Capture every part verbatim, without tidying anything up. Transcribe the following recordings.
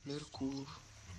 Меркулов.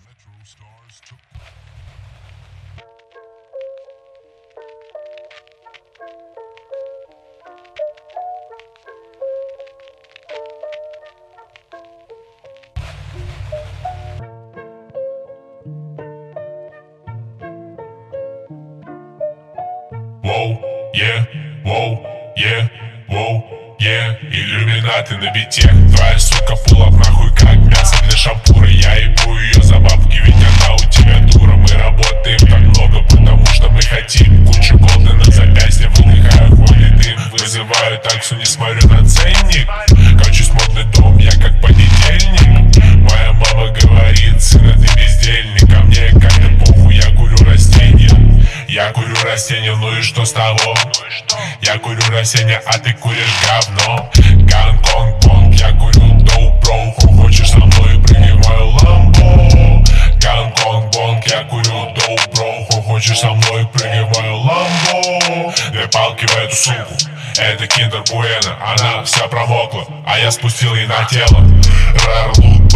Воу, е, воу, е, воу, е. Иллюминаты на бите. Твоя сука пулап нахуй как мясо для шампура. Я ебу ее за бабки, ведь она у тебя дура. Мы работаем так много, потому что мы хотим. Куча голды на запястье, выдыхаю хвойный дым. Вызываю таксу, не смотрю на ценник. Качусь в модный дом, я как понедельник. Моя мама говорит: сына, ты бездельник. А мне как-то похуй, я курю растения. Я курю растения, ну и что с того? Я курю растения, а ты куришь говно. Гонконг-бонг, я курю доу-бро. Хочешь со мной, прыгай в мою ламбо. Гонконг-бонг, я курю доу-бро. Хочешь со мной, прыгай в мою ламбо. Две палки в эту сумку, это киндер Буэна. Она вся промокла, а я спустил ей на тело. Рарлу